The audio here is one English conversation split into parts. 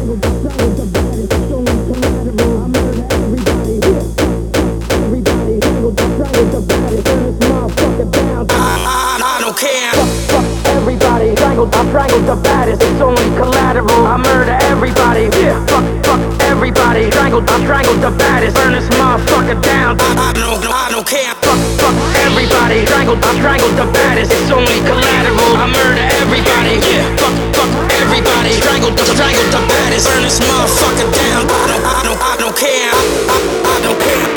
the baddest, it's only collateral. I murder everybody, yeah. Fuck everybody. I strangled the baddest. Burn this motherfucker down. I don't care. Fuck everybody. I strangled the baddest. It's only collateral. I murder everybody, yeah. Fuck everybody. Strangled the baddest. Burn this motherfucker down. I don't care. I don't care.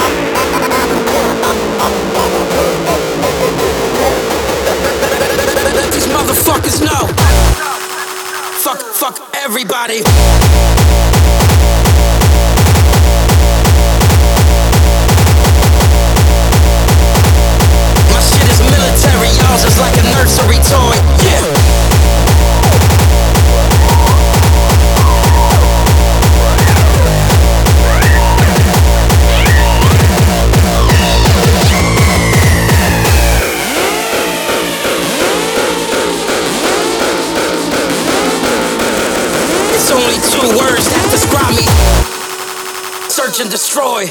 Let these motherfuckers know. Fuck everybody. My shit is military, y'all's is like a nursery toy, yeah. Only two words that describe me: search and destroy.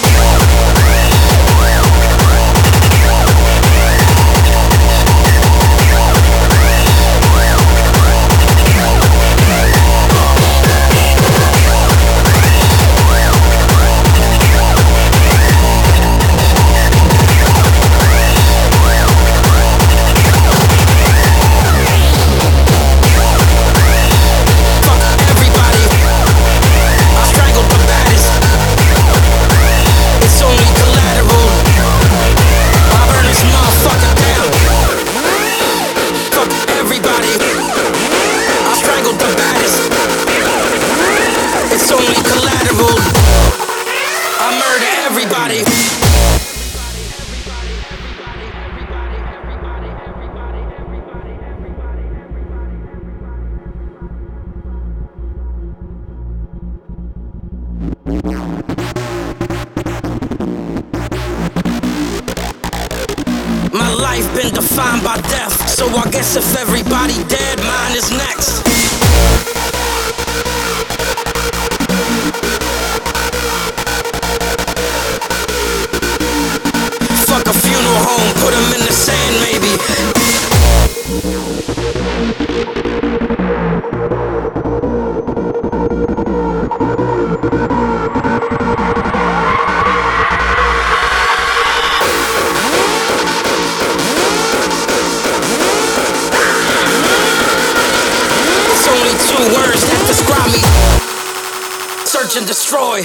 My life been defined by death, so I guess if everybody dead, mine is next. Fuck a funeral home, put him in the sand maybe. Two words that describe me: search and destroy.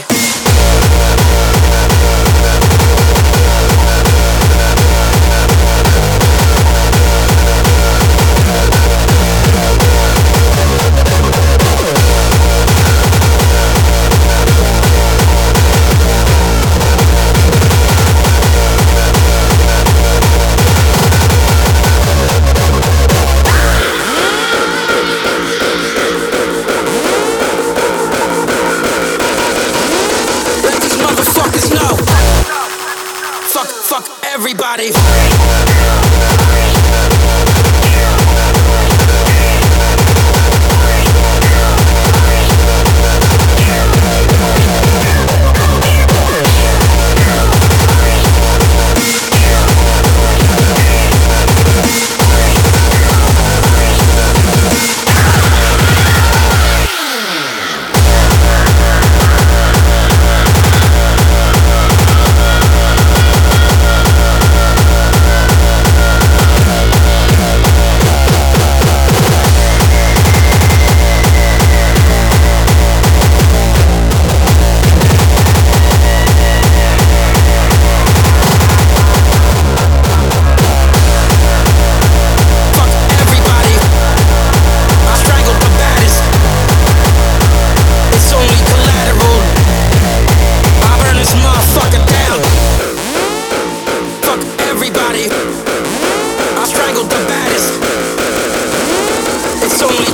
Fuck everybody. I strangled the baddest. It's only